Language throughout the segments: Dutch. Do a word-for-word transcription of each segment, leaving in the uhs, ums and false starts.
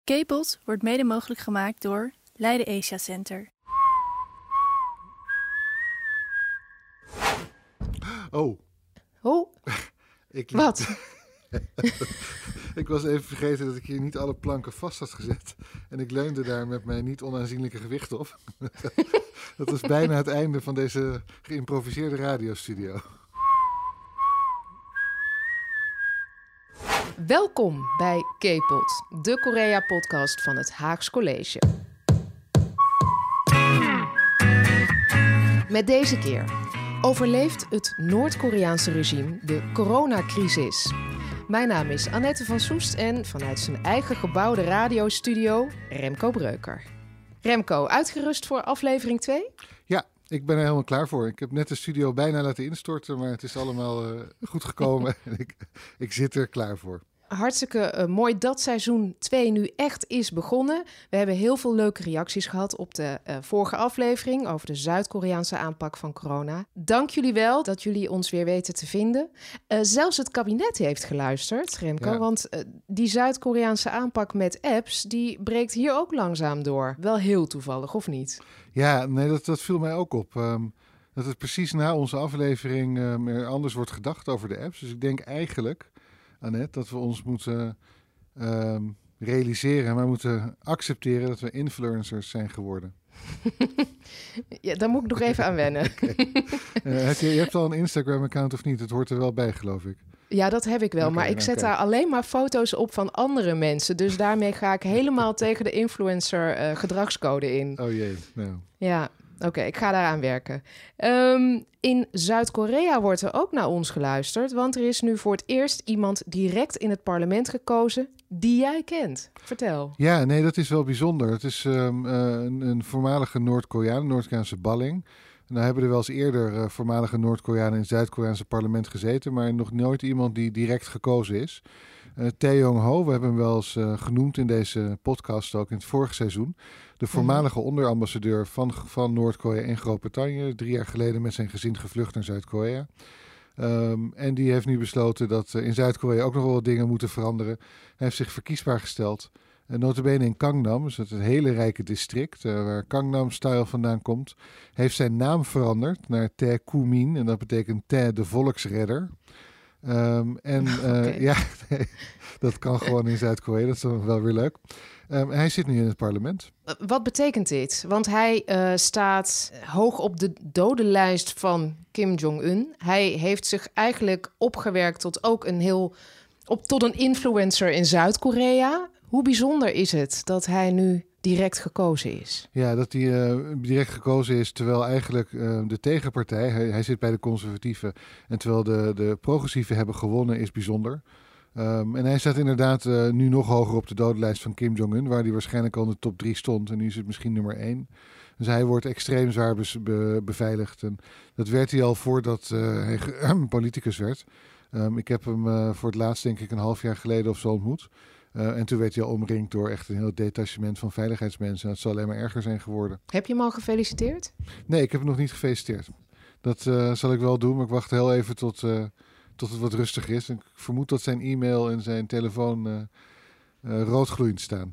K-Pod wordt mede mogelijk gemaakt door Leiden Asia Center. Oh. Oh, ik... wat? Ik was even vergeten dat ik hier niet alle planken vast had gezet. En ik leunde daar met mijn niet onaanzienlijke gewicht op. Dat was bijna het einde van deze geïmproviseerde radiostudio. Welkom bij K-Pod, de Korea-podcast van het Haags College. Met deze keer: overleeft het Noord-Koreaanse regime de coronacrisis? Mijn naam is Annette van Soest en vanuit zijn eigen gebouwde radiostudio Remco Breuker. Remco, uitgerust voor aflevering twee? Ja, ik ben er helemaal klaar voor. Ik heb net de studio bijna laten instorten, maar het is allemaal uh, goed gekomen. en ik, ik zit er klaar voor. Hartstikke uh, mooi dat seizoen twee nu echt is begonnen. We hebben heel veel leuke reacties gehad op de uh, vorige aflevering over de Zuid-Koreaanse aanpak van corona. Dank jullie wel dat jullie ons weer weten te vinden. Uh, zelfs het kabinet heeft geluisterd, Remco, ja. want uh, die Zuid-Koreaanse aanpak met apps, die breekt hier ook langzaam door. Wel heel toevallig, of niet? Ja, nee, dat, dat viel mij ook op. Um, dat het precies na onze aflevering um, er anders wordt gedacht over de apps. Dus ik denk eigenlijk, Annette, dat we ons moeten uh, realiseren, maar moeten accepteren dat we influencers zijn geworden. Ja, daar moet ik nog even aan wennen. Okay. uh, heb je, je hebt al een Instagram-account of niet? Het hoort er wel bij, geloof ik. Ja, dat heb ik wel, okay, maar ik zet okay. daar alleen maar foto's op van andere mensen. Dus daarmee ga ik helemaal tegen de influencer uh, gedragscode in. Oh jee, nou. Ja, oké, okay, ik ga daaraan werken. Um, in Zuid-Korea wordt er ook naar ons geluisterd, want er is nu voor het eerst iemand direct in het parlement gekozen die jij kent. Vertel. Ja, nee, dat is wel bijzonder. Het is um, uh, een, een voormalige Noord-Koreaan, een Noord-Koreaanse balling. Nou hebben er wel eens eerder uh, voormalige Noord-Koreanen in het Zuid-Koreaanse parlement gezeten, maar nog nooit iemand die direct gekozen is. Uh, Tae Yong-ho, we hebben hem wel eens uh, genoemd in deze podcast, ook in het vorige seizoen. De voormalige onderambassadeur van, van Noord-Korea in Groot-Brittannië. Drie jaar geleden met zijn gezin gevlucht naar Zuid-Korea. Um, en die heeft nu besloten dat uh, in Zuid-Korea ook nog wel wat dingen moeten veranderen. Hij heeft zich verkiesbaar gesteld. Uh, nota bene in Gangnam, dus het hele rijke district uh, waar Gangnam-style vandaan komt, heeft zijn naam veranderd naar Tae Koo-min. En dat betekent Tae de volksredder. Um, en uh, okay. ja, nee, dat kan gewoon in Zuid-Korea. Dat is wel weer leuk. Um, hij zit nu in het parlement. Wat betekent dit? Want hij uh, staat hoog op de dodenlijst van Kim Jong-un. Hij heeft zich eigenlijk opgewerkt tot ook een heel op tot een influencer in Zuid-Korea. Hoe bijzonder is het dat hij nu direct gekozen is? Ja, dat hij uh, direct gekozen is, terwijl eigenlijk uh, de tegenpartij, hij, hij zit bij de conservatieven, en terwijl de, de progressieven hebben gewonnen, is bijzonder. Um, en hij staat inderdaad uh, nu nog hoger op de dodenlijst van Kim Jong-un, waar hij waarschijnlijk al in de top drie stond. En nu is het misschien nummer één. Dus hij wordt extreem zwaar be- be- beveiligd. En dat werd hij al voordat uh, hij ge- politicus werd. Um, ik heb hem uh, voor het laatst, denk ik, een half jaar geleden of zo ontmoet. Uh, en toen werd hij al omringd door echt een heel detachement van veiligheidsmensen. En het zal alleen maar erger zijn geworden. Heb je hem al gefeliciteerd? Nee, ik heb hem nog niet gefeliciteerd. Dat uh, zal ik wel doen, maar ik wacht heel even tot, uh, tot het wat rustiger is. En ik vermoed dat zijn e-mail en zijn telefoon uh, uh, roodgloeiend staan.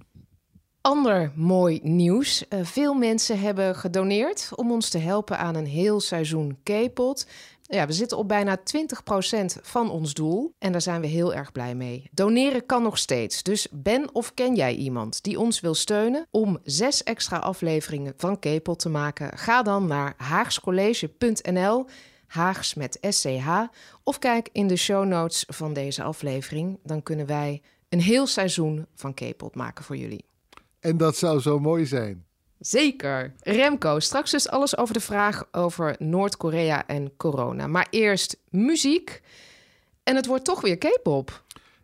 Ander mooi nieuws. Uh, veel mensen hebben gedoneerd om ons te helpen aan een heel seizoen K-Pod. Ja, we zitten op bijna twintig procent van ons doel en daar zijn we heel erg blij mee. Doneren kan nog steeds, dus ben of ken jij iemand die ons wil steunen om zes extra afleveringen van K-Pod te maken? Ga dan naar haagscollege punt n l, Haags met S C H, of kijk in de show notes van deze aflevering. Dan kunnen wij een heel seizoen van K-Pod maken voor jullie. En dat zou zo mooi zijn. Zeker. Remco, straks dus alles over de vraag over Noord-Korea en corona. Maar eerst muziek. En het wordt toch weer K-pop.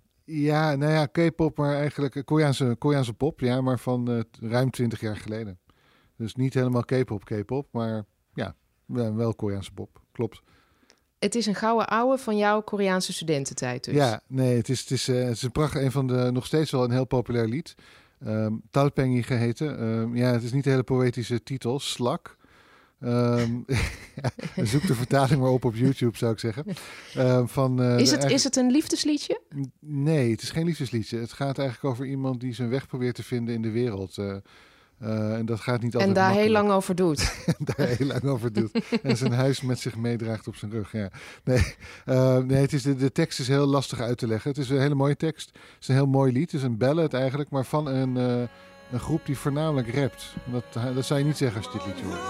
Ja, nou ja, K-pop, maar eigenlijk Koreaanse, Koreaanse pop. Ja, maar van uh, ruim twintig jaar geleden. Dus niet helemaal K-pop, K-pop, maar ja, wel Koreaanse pop. Klopt. Het is een gouden ouwe van jouw Koreaanse studententijd dus. Ja, nee, het is, het is, uh, het is een pracht, een van de, nog steeds wel een heel populair lied. Um, Tautpengi geheten. Um, ja, het is niet de hele poëtische titel, Slak. Um, zoek de vertaling maar op op YouTube, zou ik zeggen. Uh, van, uh, is, het, eigenlijk... is het een liefdesliedje? Nee, het is geen liefdesliedje. Het gaat eigenlijk over iemand die zijn weg probeert te vinden in de wereld. Uh, uh, en dat gaat niet altijd En daar makkelijk. heel lang over doet. daar heel lang over doet. En zijn huis met zich meedraagt op zijn rug. Ja. Nee, uh, nee het is de, de tekst is heel lastig uit te leggen. Het is een hele mooie tekst. Het is een heel mooi lied. Het is een ballad eigenlijk, maar van een... Uh, Een groep die voornamelijk rapt. Dat, dat zou je niet zeggen als je dit liedje hoort.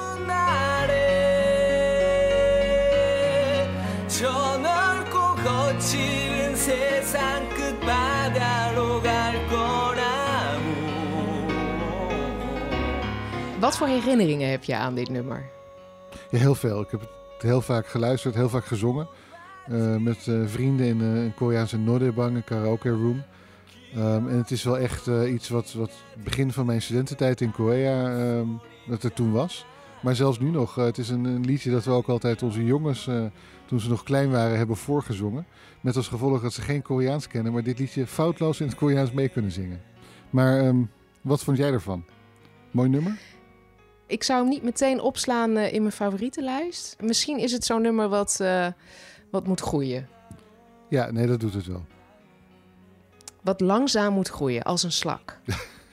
Wat voor herinneringen heb je aan dit nummer? Ja, heel veel. Ik heb het heel vaak geluisterd, heel vaak gezongen. Uh, met uh, vrienden in uh, een Koreaanse noraebang, een karaoke room. Um, en het is wel echt uh, iets wat, wat begin van mijn studententijd in Korea, um, dat er toen was. Maar zelfs nu nog. Uh, het is een, een liedje dat we ook altijd onze jongens, uh, toen ze nog klein waren, hebben voorgezongen. Met als gevolg dat ze geen Koreaans kennen, maar dit liedje foutloos in het Koreaans mee kunnen zingen. Maar um, wat vond jij ervan? Mooi nummer? Ik zou hem niet meteen opslaan uh, in mijn favorietenlijst. Misschien is het zo'n nummer wat, uh, wat moet groeien. Ja, nee, dat doet het wel. Wat langzaam moet groeien, als een slak.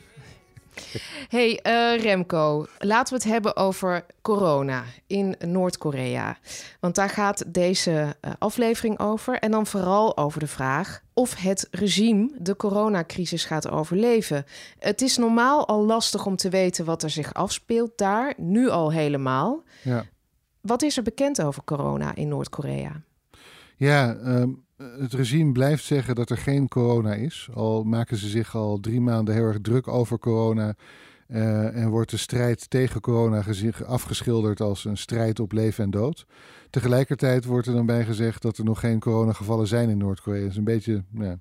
hey, uh, Remco, laten we het hebben over corona in Noord-Korea. Want daar gaat deze uh, aflevering over. En dan vooral over de vraag of het regime de coronacrisis gaat overleven. Het is normaal al lastig om te weten wat er zich afspeelt daar. Nu al helemaal. Ja. Wat is er bekend over corona in Noord-Korea? Ja, um... het regime blijft zeggen dat er geen corona is. Al maken ze zich al drie maanden heel erg druk over corona. Uh, en wordt de strijd tegen corona afgeschilderd als een strijd op leven en dood. Tegelijkertijd wordt er dan bij gezegd dat er nog geen coronagevallen zijn in Noord-Korea. Dat is een beetje ja,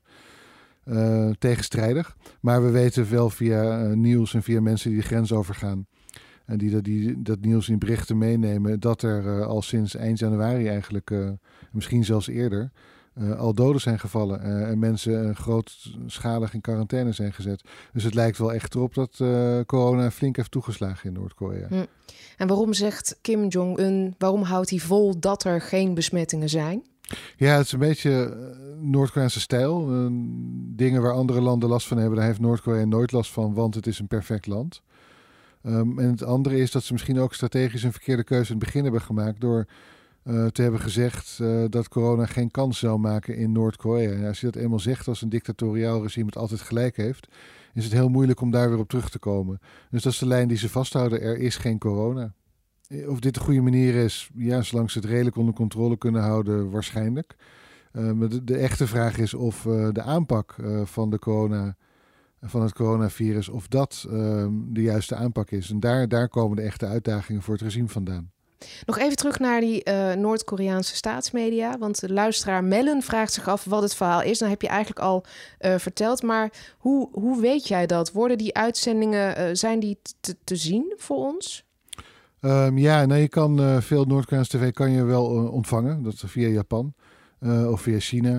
uh, tegenstrijdig. Maar we weten wel via uh, nieuws en via mensen die de grens overgaan. En die, die dat nieuws in berichten meenemen. Dat er uh, al sinds eind januari eigenlijk, uh, misschien zelfs eerder... Uh, al doden zijn gevallen uh, en mensen uh, grootschalig in quarantaine zijn gezet. Dus het lijkt wel echt erop dat uh, corona flink heeft toegeslagen in Noord-Korea. Hm. En waarom zegt Kim Jong-un, waarom houdt hij vol dat er geen besmettingen zijn? Ja, het is een beetje uh, Noord-Koreaanse stijl. Uh, dingen waar andere landen last van hebben, daar heeft Noord-Korea nooit last van, want het is een perfect land. Um, en het andere is dat ze misschien ook strategisch een verkeerde keuze in het begin hebben gemaakt door... Uh, te hebben gezegd uh, dat corona geen kans zou maken in Noord-Korea. Ja, als je dat eenmaal zegt als een dictatoriaal regime het altijd gelijk heeft, is het heel moeilijk om daar weer op terug te komen. Dus dat is de lijn die ze vasthouden. Er is geen corona. Of dit de goede manier is, ja, zolang ze het redelijk onder controle kunnen houden, waarschijnlijk. Uh, maar de, de echte vraag is of uh, de aanpak uh, van, de corona, van het coronavirus, of dat uh, de juiste aanpak is. En daar, daar komen de echte uitdagingen voor het regime vandaan. Nog even terug naar die uh, Noord-Koreaanse staatsmedia. Want de luisteraar Mellen vraagt zich af wat het verhaal is. Dan heb je eigenlijk al uh, verteld. Maar hoe, hoe weet jij dat? Worden die uitzendingen, uh, zijn die te, te zien voor ons? Um, ja, nou, je kan uh, veel Noord-Koreaanse tv kan je wel uh, ontvangen. Dat is via Japan uh, of via China.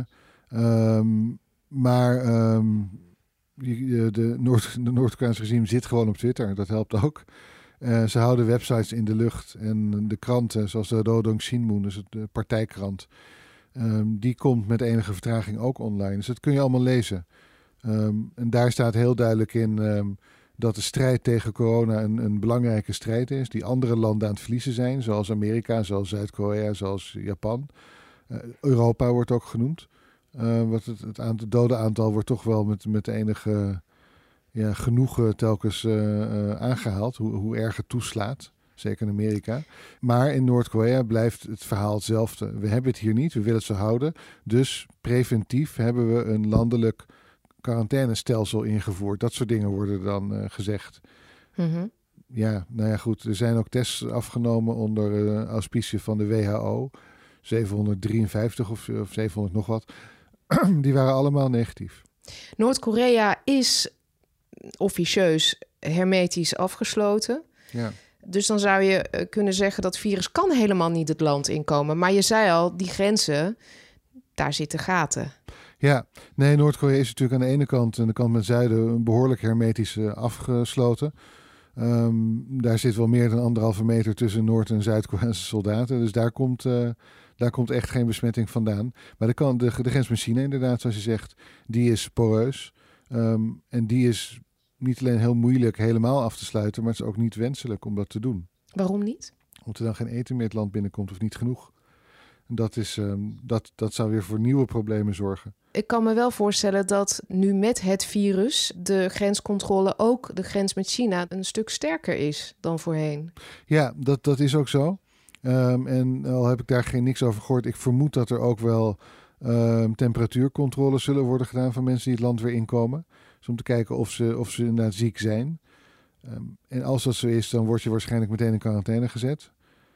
Um, maar um, je, de, Noord, de Noord-Koreaanse regime zit gewoon op Twitter. Dat helpt ook. Uh, ze houden websites in de lucht en de kranten, zoals de Rodong Sinmun, dus de partijkrant, um, die komt met enige vertraging ook online. Dus dat kun je allemaal lezen. Um, en daar staat heel duidelijk in um, dat de strijd tegen corona een, een belangrijke strijd is, die andere landen aan het verliezen zijn, zoals Amerika, zoals Zuid-Korea, zoals Japan. Uh, Europa wordt ook genoemd. Uh, wat het, het, aantal, het dodenaantal wordt toch wel met, met enige... Ja, genoeg uh, telkens uh, uh, aangehaald, hoe, hoe erg het toeslaat. Zeker in Amerika. Maar in Noord-Korea blijft het verhaal hetzelfde. We hebben het hier niet, we willen het zo houden. Dus preventief hebben we een landelijk quarantainestelsel ingevoerd. Dat soort dingen worden dan uh, gezegd. Mm-hmm. Ja, nou ja, goed. Er zijn ook tests afgenomen onder uh, auspicie van de W H O. zevenhonderddrieënvijftig of, of zevenhonderd nog wat. Die waren allemaal negatief. Noord-Korea is officieus hermetisch afgesloten. Ja. Dus dan zou je kunnen zeggen dat het virus kan helemaal niet het land inkomen. Maar je zei al, die grenzen, daar zitten gaten. Ja, nee, Noord-Korea is natuurlijk aan de ene kant, aan de kant met het zuiden, behoorlijk hermetisch uh, afgesloten. Um, daar zit wel meer dan anderhalve meter tussen Noord- en Zuid-Koreaanse soldaten. Dus daar komt, uh, daar komt echt geen besmetting vandaan. Maar de, kan, de, de grens met China inderdaad, zoals je zegt, die is poreus. Um, en die is niet alleen heel moeilijk helemaal af te sluiten, maar het is ook niet wenselijk om dat te doen. Waarom niet? Omdat er dan geen eten meer het land binnenkomt of niet genoeg. En dat, is, um, dat, dat zou weer voor nieuwe problemen zorgen. Ik kan me wel voorstellen dat nu met het virus de grenscontrole, ook de grens met China, een stuk sterker is dan voorheen. Ja, dat, dat is ook zo. Um, en al heb ik daar geen niks over gehoord, ik vermoed dat er ook wel um, temperatuurcontroles zullen worden gedaan van mensen die het land weer inkomen. Dus om te kijken of ze, of ze inderdaad ziek zijn. Um, en als dat zo is, dan word je waarschijnlijk meteen in quarantaine gezet.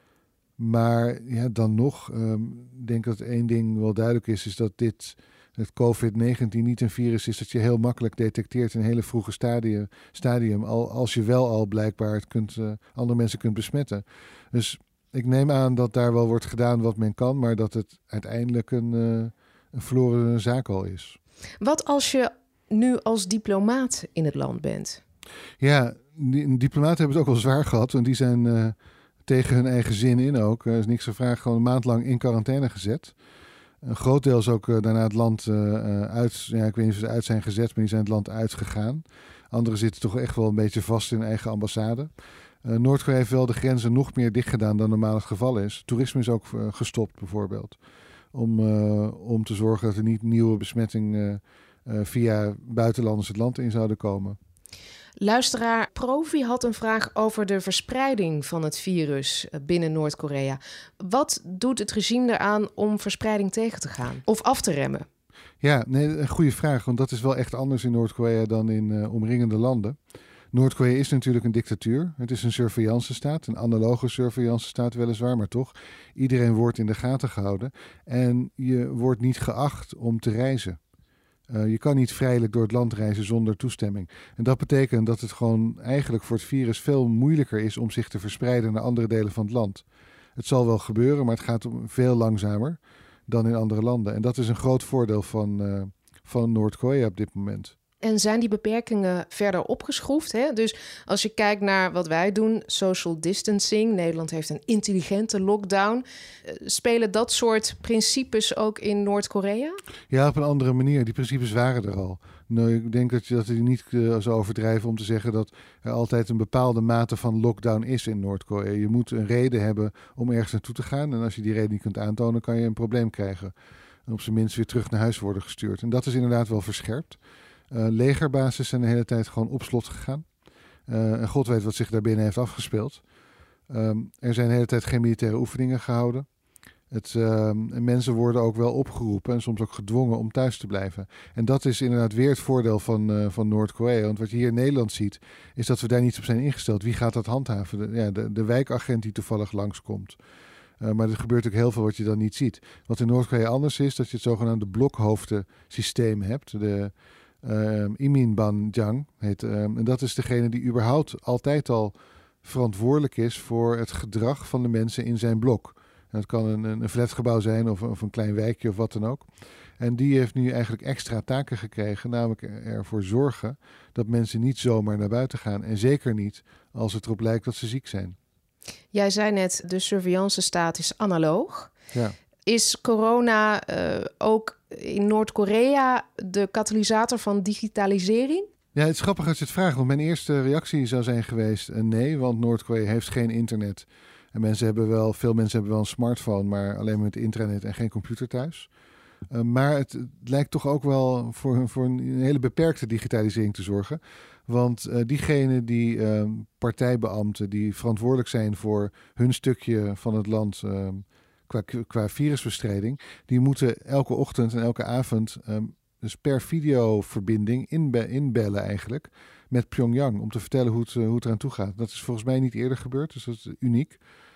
Maar ja, dan nog, um, ik denk dat één ding wel duidelijk is, is dat dit, het covid negentien niet een virus is dat je heel makkelijk detecteert in een hele vroege stadium, stadium al, als je wel al blijkbaar het kunt, uh, andere mensen kunt besmetten. Dus ik neem aan dat daar wel wordt gedaan wat men kan, maar dat het uiteindelijk een, uh, een verloren zaak al is. Wat als je nu als diplomaat in het land bent? Ja, die, diplomaten hebben het ook wel zwaar gehad, want die zijn uh, tegen hun eigen zin in ook. Er is niks gevraagd, gewoon een maand lang in quarantaine gezet. Een groot deel is ook uh, daarna het land uh, uit, ja, ik weet niet of ze uit zijn gezet, maar die zijn het land uitgegaan. Anderen zitten toch echt wel een beetje vast in hun eigen ambassade. Uh, Noord-Korea heeft wel de grenzen nog meer dicht gedaan dan normaal het geval is. Toerisme is ook uh, gestopt bijvoorbeeld. Om, uh, om te zorgen dat er niet nieuwe besmettingen uh, uh, via buitenlanders het land in zouden komen. Luisteraar Profi had een vraag over de verspreiding van het virus binnen Noord-Korea. Wat doet het regime eraan om verspreiding tegen te gaan of af te remmen? Ja, nee, een goede vraag, want dat is wel echt anders in Noord-Korea dan in uh, omringende landen. Noord-Korea is natuurlijk een dictatuur. Het is een surveillancestaat, een analoge surveillancestaat weliswaar, maar toch. Iedereen wordt in de gaten gehouden en je wordt niet geacht om te reizen. Uh, je kan niet vrijelijk door het land reizen zonder toestemming. En dat betekent dat het gewoon eigenlijk voor het virus veel moeilijker is om zich te verspreiden naar andere delen van het land. Het zal wel gebeuren, maar het gaat veel langzamer dan in andere landen. En dat is een groot voordeel van, uh, van Noord-Korea op dit moment. En zijn die beperkingen verder opgeschroefd? Hè? Dus als je kijkt naar wat wij doen, social distancing. Nederland heeft een intelligente lockdown. Spelen dat soort principes ook in Noord-Korea? Ja, op een andere manier. Die principes waren er al. Nou, ik denk dat je dat je niet uh, zou overdrijven om te zeggen dat er altijd een bepaalde mate van lockdown is in Noord-Korea. Je moet een reden hebben om ergens naartoe te gaan. En als je die reden niet kunt aantonen, kan je een probleem krijgen. En op zijn minst weer terug naar huis worden gestuurd. En dat is inderdaad wel verscherpt. Uh, legerbases zijn de hele tijd gewoon op slot gegaan. Uh, en God weet wat zich daarbinnen heeft afgespeeld. Um, er zijn de hele tijd geen militaire oefeningen gehouden. Het, uh, en mensen worden ook wel opgeroepen en soms ook gedwongen om thuis te blijven. En dat is inderdaad weer het voordeel van, uh, van Noord-Korea. Want wat je hier in Nederland ziet, is dat we daar niet op zijn ingesteld. Wie gaat dat handhaven? De, ja, de, de wijkagent die toevallig langskomt. Uh, maar er gebeurt ook heel veel wat je dan niet ziet. Wat in Noord-Korea anders is, dat je het zogenaamde blokhoofdensysteem hebt. De Uh, Iminbanjang heet. Uh, en dat is degene die überhaupt altijd al verantwoordelijk is voor het gedrag van de mensen in zijn blok. En dat kan een, een flatgebouw zijn of, of een klein wijkje of wat dan ook. En die heeft nu eigenlijk extra taken gekregen, namelijk ervoor zorgen dat mensen niet zomaar naar buiten gaan. En zeker niet als het erop lijkt dat ze ziek zijn. Jij zei net, de surveillancestaat is analoog. Ja. Is corona uh, ook in Noord-Korea de katalysator van digitalisering? Ja, het is grappig als je het vraagt. Want mijn eerste reactie zou zijn geweest uh, nee, want Noord-Korea heeft geen internet. En mensen hebben wel, veel mensen hebben wel een smartphone, maar alleen met internet en geen computer thuis. Uh, maar het, het lijkt toch ook wel voor, voor een, een hele beperkte digitalisering te zorgen. Want uh, diegenen die uh, partijbeambten die verantwoordelijk zijn voor hun stukje van het land Uh, Qua, qua virusbestrijding, die moeten elke ochtend en elke avond um, dus per videoverbinding inbe- inbellen eigenlijk met Pyongyang om te vertellen hoe het, uh, hoe het eraan toe gaat. Dat is volgens mij niet eerder gebeurd, dus dat is uniek.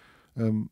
Um,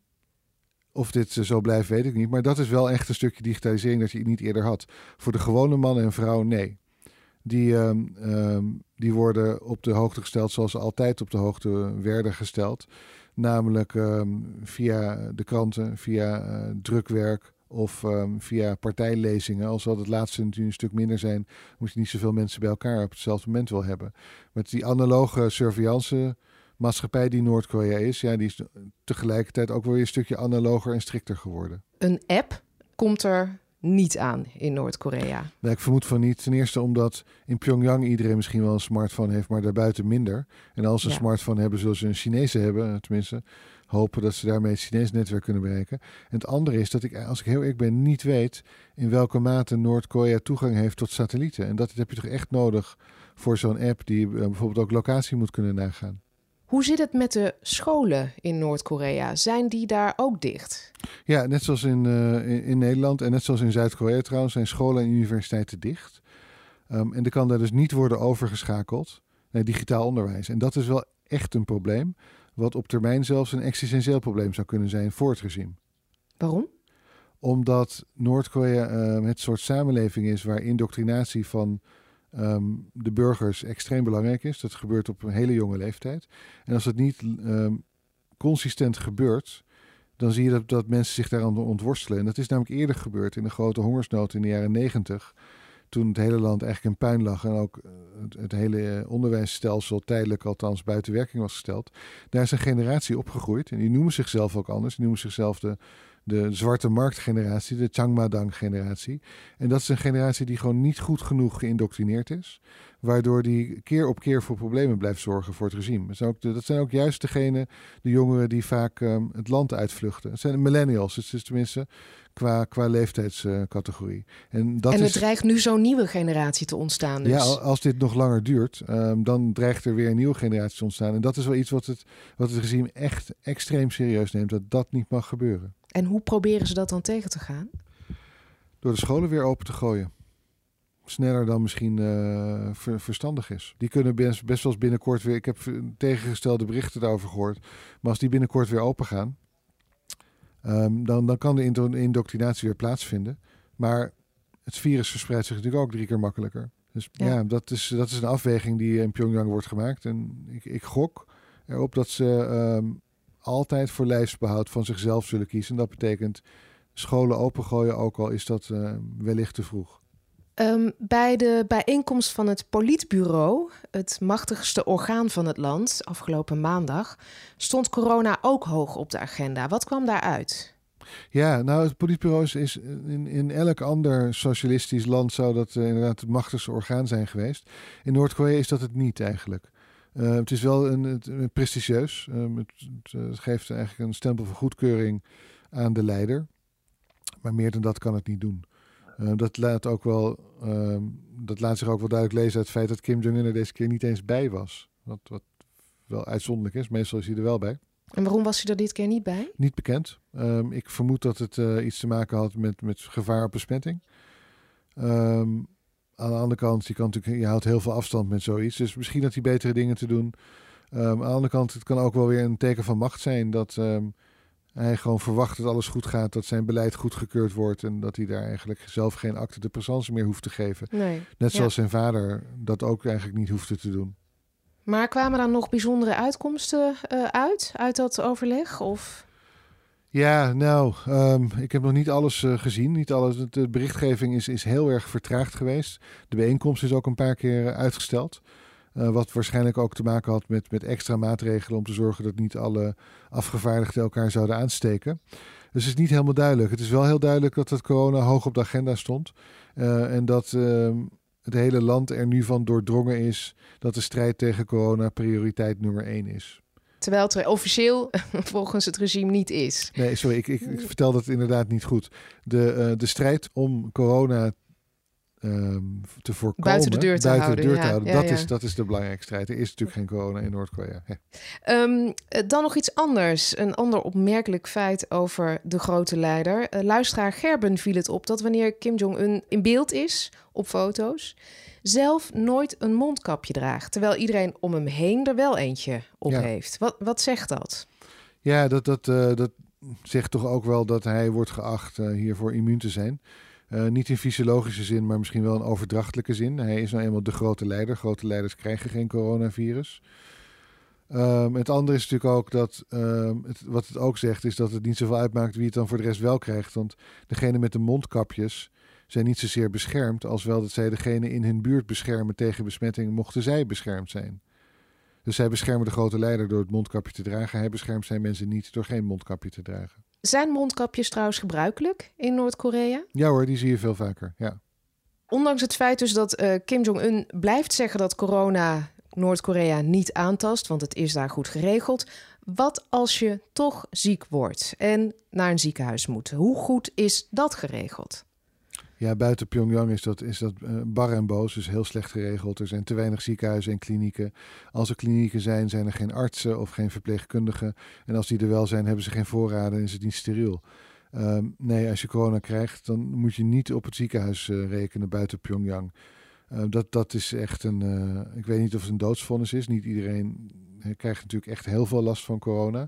of dit uh, zo blijft, weet ik niet. Maar dat is wel echt een stukje digitalisering dat je niet eerder had. Voor de gewone man en vrouw, nee. Die, um, um, die worden op de hoogte gesteld zoals ze altijd op de hoogte werden gesteld. Namelijk um, via de kranten, via uh, drukwerk of um, via partijlezingen. Alhoewel het laatste natuurlijk een stuk minder zijn, moet je niet zoveel mensen bij elkaar op hetzelfde moment wel hebben. Met die analoge surveillance maatschappij die Noord-Korea is, ja, die is tegelijkertijd ook wel weer een stukje analoger en strikter geworden. Een app komt er niet aan in Noord-Korea. Nou, ik vermoed van niet. Ten eerste omdat in Pyongyang iedereen misschien wel een smartphone heeft, maar daarbuiten minder. En als ze een Ja. smartphone hebben zoals ze een Chinese hebben, tenminste, hopen dat ze daarmee het Chinese netwerk kunnen bereiken. En het andere is dat ik, als ik heel eerlijk ben, niet weet in welke mate Noord-Korea toegang heeft tot satellieten. En dat heb je toch echt nodig voor zo'n app die uh, bijvoorbeeld ook locatie moet kunnen nagaan. Hoe zit het met de scholen in Noord-Korea? Zijn die daar ook dicht? Ja, net zoals in, uh, in, in Nederland en net zoals in Zuid-Korea trouwens, zijn scholen en universiteiten dicht. Um, en er kan daar dus niet worden overgeschakeld naar digitaal onderwijs. En dat is wel echt een probleem, wat op termijn zelfs een existentieel probleem zou kunnen zijn voor het regime. Waarom? Omdat Noord-Korea um, het soort samenleving is waar indoctrinatie van um, de burgers extreem belangrijk is. Dat gebeurt op een hele jonge leeftijd. En als dat niet um, consistent gebeurt, dan zie je dat, dat mensen zich daaraan ontworstelen. En dat is namelijk eerder gebeurd in de grote hongersnood in de jaren negentig. Toen het hele land eigenlijk in puin lag en ook het, het hele onderwijsstelsel tijdelijk althans buiten werking was gesteld. Daar is een generatie opgegroeid en die noemen zichzelf ook anders. Die noemen zichzelf de, de zwarte marktgeneratie, de Changmadang-generatie. En dat is een generatie die gewoon niet goed genoeg geïndoctrineerd is, waardoor die keer op keer voor problemen blijft zorgen voor het regime. Dat zijn ook, de, dat zijn ook juist degene, de jongeren die vaak um, het land uitvluchten. Het zijn de millennials, het is tenminste qua, qua leeftijdscategorie. Uh, en dat en het is, dreigt nu zo'n nieuwe generatie te ontstaan dus. Ja, als dit nog langer duurt, um, dan dreigt er weer een nieuwe generatie te ontstaan. En dat is wel iets wat het, wat het regime echt extreem serieus neemt, dat dat niet mag gebeuren. En hoe proberen ze dat dan tegen te gaan? Door de scholen weer open te gooien. Sneller dan misschien uh, ver, verstandig is. Die kunnen best, best wel eens binnenkort weer... Ik heb tegengestelde berichten daarover gehoord. Maar als die binnenkort weer open gaan, Um, dan, dan kan de indo- indoctrinatie weer plaatsvinden. Maar het virus verspreidt zich natuurlijk ook drie keer makkelijker. Dus ja, ja dat, is, dat is een afweging die in Pyongyang wordt gemaakt. En ik, ik gok erop dat ze um, altijd voor lijfsbehoud van zichzelf zullen kiezen. En dat betekent scholen opengooien, ook al is dat uh, wellicht te vroeg. Um, bij de bijeenkomst van het Politbureau, het machtigste orgaan van het land, afgelopen maandag, stond corona ook hoog op de agenda. Wat kwam daaruit? Ja, nou het Politbureau is, is in, in elk ander socialistisch land zou dat uh, inderdaad het machtigste orgaan zijn geweest. In Noord-Korea is dat het niet eigenlijk. Uh, het is wel een, het, een prestigieus. Um, het, het, het geeft eigenlijk een stempel van goedkeuring aan de leider. Maar meer dan dat kan het niet doen. Uh, dat, laat ook wel, uh, dat laat zich ook wel duidelijk lezen uit het feit dat Kim Jong-un er deze keer niet eens bij was. Wat, wat wel uitzonderlijk is. Meestal is hij er wel bij. En waarom was hij er dit keer niet bij? Niet bekend. Um, ik vermoed dat het uh, iets te maken had met, met gevaar op besmetting. Um, aan de andere kant, je, kan natuurlijk, je houdt heel veel afstand met zoiets. Dus misschien had hij betere dingen te doen. Um, aan de andere kant, het kan ook wel weer een teken van macht zijn dat um, hij gewoon verwacht dat alles goed gaat, dat zijn beleid goedgekeurd wordt en dat hij daar eigenlijk zelf geen acte de présence meer hoeft te geven. Nee. Net zoals ja. zijn vader dat ook eigenlijk niet hoefde te doen. Maar kwamen dan nog bijzondere uitkomsten uh, uit, uit dat overleg? Of? Ja, nou, um, ik heb nog niet alles uh, gezien. Niet alles, de berichtgeving is, is heel erg vertraagd geweest. De bijeenkomst is ook een paar keer uitgesteld. Uh, wat waarschijnlijk ook te maken had met, met extra maatregelen om te zorgen dat niet alle afgevaardigden elkaar zouden aansteken. Dus het is niet helemaal duidelijk. Het is wel heel duidelijk dat het corona hoog op de agenda stond. Uh, en dat uh, het hele land er nu van doordrongen is dat de strijd tegen corona prioriteit nummer één is. Terwijl het er officieel volgens het regime niet is. Nee, sorry, ik, ik, ik vertel dat inderdaad niet goed. De, uh, de strijd om corona um, te voorkomen, buiten de deur te buiten houden, de deur ja, te houden ja, dat, ja. Is, dat is de belangrijkste strijd. Er is natuurlijk geen corona in Noord-Korea. Um, dan nog iets anders. Een ander opmerkelijk feit over de grote leider. Uh, luisteraar Gerben viel het op dat wanneer Kim Jong-un in beeld is op foto's, zelf nooit een mondkapje draagt, terwijl iedereen om hem heen er wel eentje op ja. heeft. Wat, wat zegt dat? Ja, dat, dat, uh, dat zegt toch ook wel dat hij wordt geacht uh, hiervoor immuun te zijn. Uh, niet in fysiologische zin, maar misschien wel in overdrachtelijke zin. Hij is nou eenmaal de grote leider. Grote leiders krijgen geen coronavirus. Um, het andere is natuurlijk ook dat, um, het, wat het ook zegt, is dat het niet zoveel uitmaakt wie het dan voor de rest wel krijgt. Want degene met de mondkapjes zijn niet zozeer beschermd, als wel dat zij degene in hun buurt beschermen tegen besmetting, mochten zij beschermd zijn. Dus zij beschermen de grote leider door het mondkapje te dragen. Hij beschermt zijn mensen niet door geen mondkapje te dragen. Zijn mondkapjes trouwens gebruikelijk in Noord-Korea? Ja hoor, die zie je veel vaker, ja. Ondanks het feit dus dat uh, Kim Jong-un blijft zeggen dat corona Noord-Korea niet aantast, want het is daar goed geregeld. Wat als je toch ziek wordt en naar een ziekenhuis moet? Hoe goed is dat geregeld? Ja, buiten Pyongyang is dat, is dat uh, bar en boos, dus heel slecht geregeld. Er zijn te weinig ziekenhuizen en klinieken. Als er klinieken zijn, zijn er geen artsen of geen verpleegkundigen. En als die er wel zijn, hebben ze geen voorraden en is het niet steriel. Um, nee, als je corona krijgt, dan moet je niet op het ziekenhuis uh, rekenen buiten Pyongyang. Uh, dat, dat is echt een, uh, ik weet niet of het een doodsvonnis is. Niet iedereen uh, krijgt natuurlijk echt heel veel last van corona.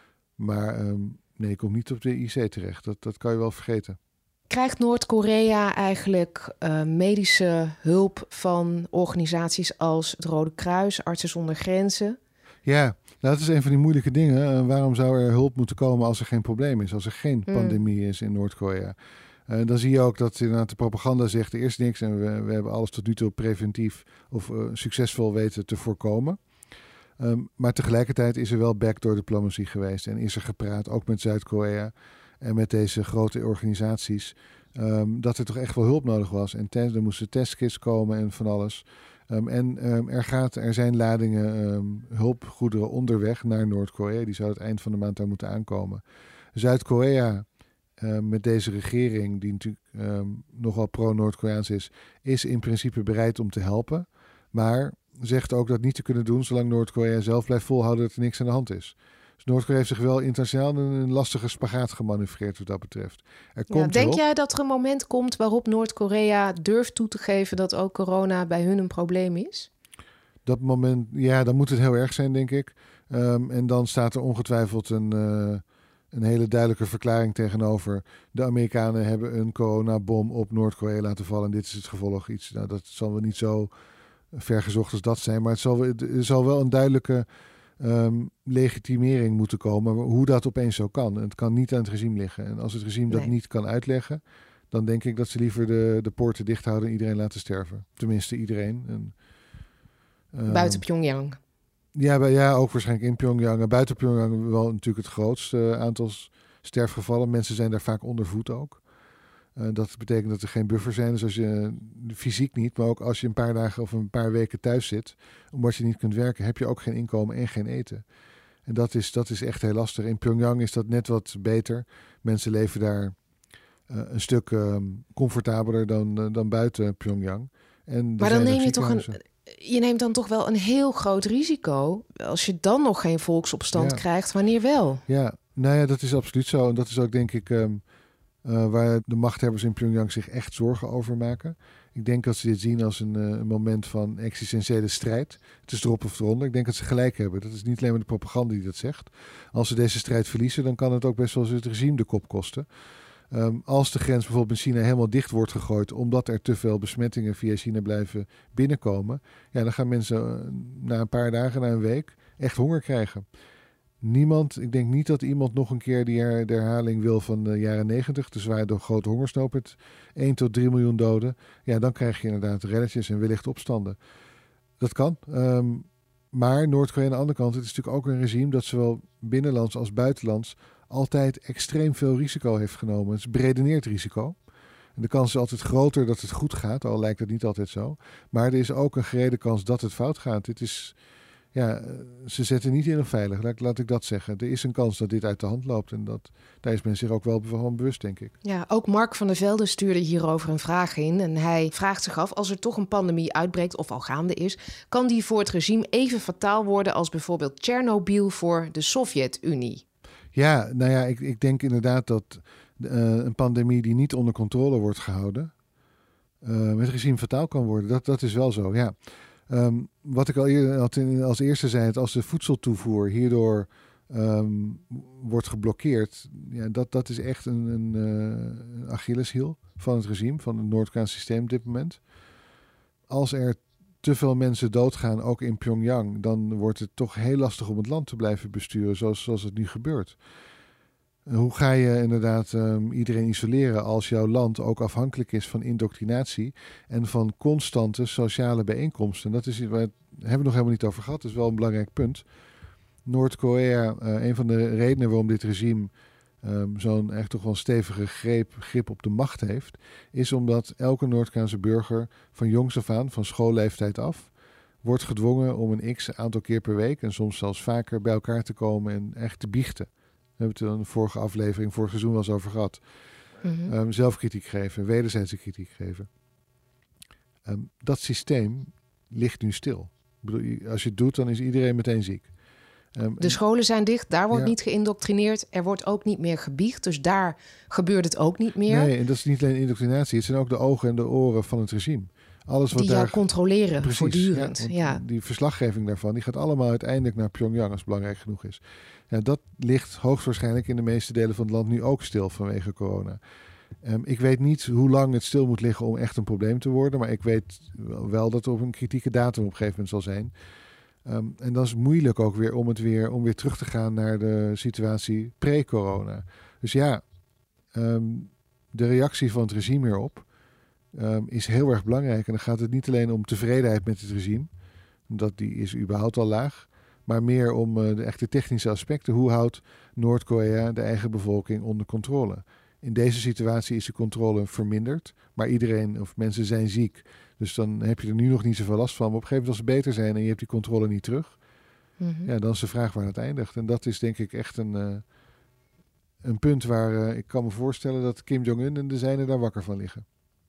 Maar um, nee, je komt niet op de I C terecht. Dat, dat kan je wel vergeten. Krijgt Noord-Korea eigenlijk uh, medische hulp van organisaties als het Rode Kruis, Artsen zonder Grenzen? Ja, nou, dat is een van die moeilijke dingen. Uh, waarom zou er hulp moeten komen als er geen probleem is? Als er geen mm. pandemie is in Noord-Korea? Uh, dan zie je ook dat inderdaad de propaganda zegt er is niks en we, we hebben alles tot nu toe preventief of uh, succesvol weten te voorkomen. Um, maar tegelijkertijd is er wel backdoor diplomatie geweest en is er gepraat, ook met Zuid-Korea en met deze grote organisaties, um, dat er toch echt wel hulp nodig was. En test, er moesten testkits komen en van alles. Um, en um, er, gaat, er zijn ladingen um, hulpgoederen onderweg naar Noord-Korea. Die zouden het eind van de maand daar moeten aankomen. Zuid-Korea, um, met deze regering, die natuurlijk um, nogal pro-Noord-Koreaans is, is in principe bereid om te helpen. Maar zegt ook dat niet te kunnen doen zolang Noord-Korea zelf blijft volhouden dat er niks aan de hand is. Dus Noord-Korea heeft zich wel internationaal een lastige spagaat gemanoeuvreerd wat dat betreft. Er Ja, komt denk erop, jij dat er een moment komt waarop Noord-Korea durft toe te geven dat ook corona bij hun een probleem is? Dat moment, ja, dan moet het heel erg zijn, denk ik. Um, en dan staat er ongetwijfeld een, uh, een hele duidelijke verklaring tegenover. De Amerikanen hebben een coronabom op Noord-Korea laten vallen en dit is het gevolg. Iets, nou, dat zal wel niet zo vergezocht als dat zijn, maar het zal, er zal wel een duidelijke Um, legitimering moeten komen hoe dat opeens zo kan. Het kan niet aan het regime liggen. En als het regime nee. dat niet kan uitleggen, dan denk ik dat ze liever de, de poorten dicht houden en iedereen laten sterven. Tenminste, iedereen. En, um, buiten Pyongyang. Ja, bij, ja, ook waarschijnlijk in Pyongyang. En buiten Pyongyang wel natuurlijk het grootste aantal sterfgevallen. Mensen zijn daar vaak onder voet ook. Uh, dat betekent dat er geen buffer zijn. Dus als je fysiek niet, maar ook als je een paar dagen of een paar weken thuis zit, omdat je niet kunt werken, heb je ook geen inkomen en geen eten. En dat is, dat is echt heel lastig. In Pyongyang is dat net wat beter. Mensen leven daar uh, een stuk uh, comfortabeler dan, uh, dan buiten Pyongyang. En maar dan neem je toch een, je neemt dan toch wel een heel groot risico als je dan nog geen volksopstand ja. krijgt. Wanneer wel? Ja, nou ja, dat is absoluut zo. En dat is ook denk ik Um, Uh, waar de machthebbers in Pyongyang zich echt zorgen over maken. Ik denk dat ze dit zien als een, uh, een moment van existentiële strijd. Het is erop of eronder. Ik denk dat ze gelijk hebben. Dat is niet alleen maar de propaganda die dat zegt. Als ze deze strijd verliezen, dan kan het ook best wel eens het regime de kop kosten. Um, als de grens bijvoorbeeld met China helemaal dicht wordt gegooid, omdat er te veel besmettingen via China blijven binnenkomen, ja, dan gaan mensen uh, na een paar dagen, na een week, echt honger krijgen. Niemand, ik denk niet dat iemand nog een keer die her, de herhaling wil van de jaren negentig. Dus waar door grote hongersnood met één tot drie miljoen doden. Ja, dan krijg je inderdaad relletjes en wellicht opstanden. Dat kan. Um, maar Noord-Korea aan de andere kant, het is natuurlijk ook een regime dat zowel binnenlands als buitenlands altijd extreem veel risico heeft genomen. Het is beredeneerd risico. En de kans is altijd groter dat het goed gaat, al lijkt het niet altijd zo. Maar er is ook een gerede kans dat het fout gaat. Dit is... Ja, ze zetten niet in op veilig, laat, laat ik dat zeggen. Er is een kans dat dit uit de hand loopt en dat, daar is men zich ook wel van bewust, denk ik. Ja, ook Mark van der Velde stuurde hierover een vraag in. En hij vraagt zich af, als er toch een pandemie uitbreekt of al gaande is, kan die voor het regime even fataal worden als bijvoorbeeld Tsjernobyl voor de Sovjet-Unie? Ja, nou ja, ik, ik denk inderdaad dat uh, een pandemie die niet onder controle wordt gehouden, uh, met regime fataal kan worden. Dat, dat is wel zo, ja. Um, wat ik al eerder, als eerste zei, het als de voedseltoevoer hierdoor um, wordt geblokkeerd, ja, dat, dat is echt een, een, uh, een Achilleshiel van het regime, van het Noord-Koreaanse systeem op dit moment. Als er te veel mensen doodgaan, ook in Pyongyang, dan wordt het toch heel lastig om het land te blijven besturen zoals, zoals het nu gebeurt. Hoe ga je inderdaad um, iedereen isoleren als jouw land ook afhankelijk is van indoctrinatie en van constante sociale bijeenkomsten? Dat is iets waar we het hebben we nog helemaal niet over gehad. Dat is wel een belangrijk punt. Noord-Korea, uh, een van de redenen waarom dit regime um, zo'n echt toch wel stevige greep, grip op de macht heeft, is omdat elke Noord-Koreaanse burger van jongs af aan, van schoolleeftijd af, wordt gedwongen om een x aantal keer per week en soms zelfs vaker bij elkaar te komen en echt te biechten. We hebben het in een vorige aflevering, vorig seizoen wel eens over gehad. Mm-hmm. Um, zelfkritiek geven, wederzijdse kritiek geven. Um, dat systeem ligt nu stil. Ik bedoel, als je het doet, dan is iedereen meteen ziek. Um, de scholen zijn dicht, daar wordt ja. niet geïndoctrineerd. Er wordt ook niet meer gebiecht, dus daar gebeurt het ook niet meer. Nee, en dat is niet alleen indoctrinatie. Het zijn ook de ogen en de oren van het regime. Alles wat die daar jou controleren, precies, voortdurend. Ja, ja. Die verslaggeving daarvan, die gaat allemaal uiteindelijk naar Pyongyang als het belangrijk genoeg is. Ja, dat ligt hoogstwaarschijnlijk in de meeste delen van het land nu ook stil vanwege corona. Um, ik weet niet hoe lang het stil moet liggen om echt een probleem te worden, maar ik weet wel dat er op een kritieke datum op een gegeven moment zal zijn. Um, en dan is het moeilijk ook weer om het weer om weer terug te gaan naar de situatie pre-corona. Dus ja, um, de reactie van het regime hierop um, is heel erg belangrijk. En dan gaat het niet alleen om tevredenheid met het regime, dat die is überhaupt al laag, maar meer om uh, de echte technische aspecten. Hoe houdt Noord-Korea de eigen bevolking onder controle? In deze situatie is de controle verminderd, maar iedereen of mensen zijn ziek. Dus dan heb je er nu nog niet zoveel last van. Maar op een gegeven moment als ze beter zijn en je hebt die controle niet terug, mm-hmm. ja, dan is de vraag waar het eindigt. En dat is denk ik echt een, uh, een punt waar uh, ik kan me voorstellen dat Kim Jong-un en de zijnen daar wakker van liggen.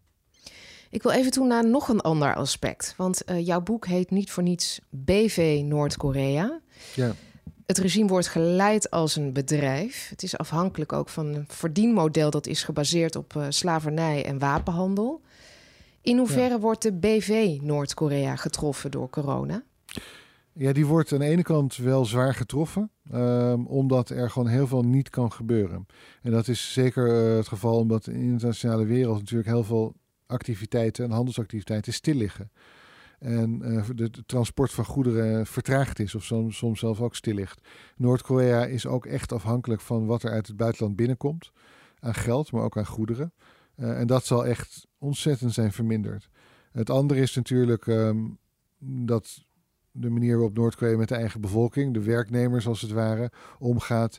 Ik wil even toe naar nog een ander aspect. Want uh, jouw boek heet niet voor niets B V Noord-Korea. Ja. Het regime wordt geleid als een bedrijf. Het is afhankelijk ook van een verdienmodel dat is gebaseerd op uh, slavernij en wapenhandel. In hoeverre ja. wordt de B V Noord-Korea getroffen door corona? Ja, die wordt aan de ene kant wel zwaar getroffen, um, omdat er gewoon heel veel niet kan gebeuren. En dat is zeker uh, het geval omdat in de internationale wereld natuurlijk heel veel activiteiten en handelsactiviteiten stil liggen. En uh, de, de transport van goederen vertraagd is of soms, soms zelfs ook stil ligt. Noord-Korea is ook echt afhankelijk van wat er uit het buitenland binnenkomt. Aan geld, maar ook aan goederen. Uh, en dat zal echt ontzettend zijn verminderd. Het andere is natuurlijk um, dat de manier waarop Noord-Korea met de eigen bevolking, de werknemers als het ware, omgaat.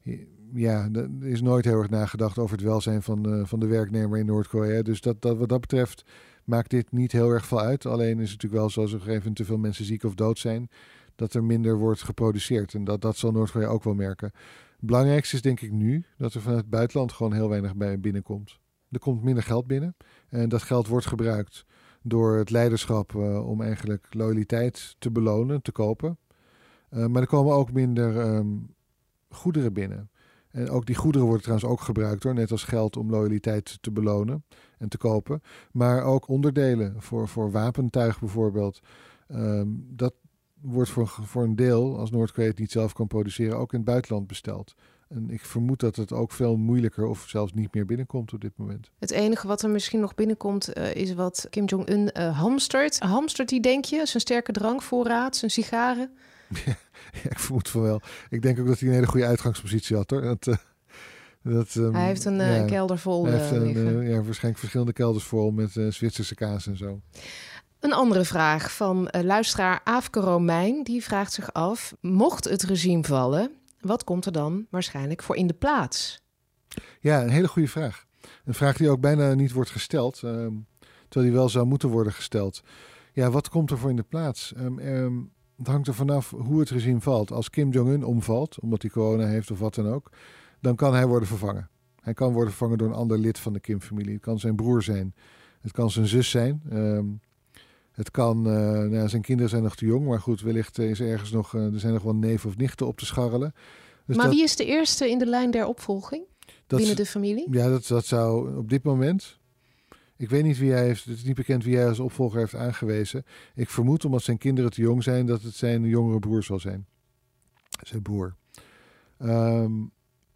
Ja, er is nooit heel erg nagedacht over het welzijn van, uh, van de werknemer in Noord-Korea. Dus dat, dat, wat dat betreft maakt dit niet heel erg veel uit. Alleen is het natuurlijk wel zo, als er op een gegeven moment te veel mensen ziek of dood zijn, dat er minder wordt geproduceerd. En dat, dat zal Noord-Korea ook wel merken. Het belangrijkste is denk ik nu dat er vanuit het buitenland gewoon heel weinig bij binnenkomt. Er komt minder geld binnen. En dat geld wordt gebruikt door het leiderschap uh, om eigenlijk loyaliteit te belonen, te kopen. Uh, maar er komen ook minder um, goederen binnen. En ook die goederen worden trouwens ook gebruikt hoor, net als geld om loyaliteit te belonen en te kopen. Maar ook onderdelen voor, voor wapentuig bijvoorbeeld. Um, dat wordt voor, voor een deel, als Noord-Korea het niet zelf kan produceren, ook in het buitenland besteld. En ik vermoed dat het ook veel moeilijker of zelfs niet meer binnenkomt op dit moment. Het enige wat er misschien nog binnenkomt uh, is wat Kim Jong-un uh, hamstert. Hamstert die, denk je? Zijn sterke drankvoorraad, zijn sigaren? Ja, ja, ik vermoed van wel. Ik denk ook dat hij een hele goede uitgangspositie had hoor. Dat, uh, dat, um, hij heeft een uh, ja, kelder vol hij heeft uh, een, liggen. Uh, ja, waarschijnlijk verschillende kelders vol met uh, Zwitserse kaas en zo. Een andere vraag van uh, luisteraar Aafke Romein. Die vraagt zich af, mocht het regime vallen, wat komt er dan waarschijnlijk voor in de plaats? Ja, een hele goede vraag. Een vraag die ook bijna niet wordt gesteld, um, terwijl die wel zou moeten worden gesteld. Ja, wat komt er voor in de plaats? Um, um, het hangt er vanaf hoe het regime valt. Als Kim Jong-un omvalt, omdat hij corona heeft of wat dan ook, dan kan hij worden vervangen. Hij kan worden vervangen door een ander lid van de Kim-familie. Het kan zijn broer zijn, het kan zijn zus zijn. Um, Het kan, uh, nou ja, zijn kinderen zijn nog te jong, maar goed, wellicht is er ergens nog, uh, er zijn nog wel neven of nichten op te scharrelen. Dus maar dat, wie is de eerste in de lijn der opvolging dat, binnen de familie? Ja, dat, dat zou op dit moment, ik weet niet wie hij heeft, het is niet bekend wie hij als opvolger heeft aangewezen. Ik vermoed, omdat zijn kinderen te jong zijn, dat het zijn jongere broer zal zijn. Zijn broer. Um,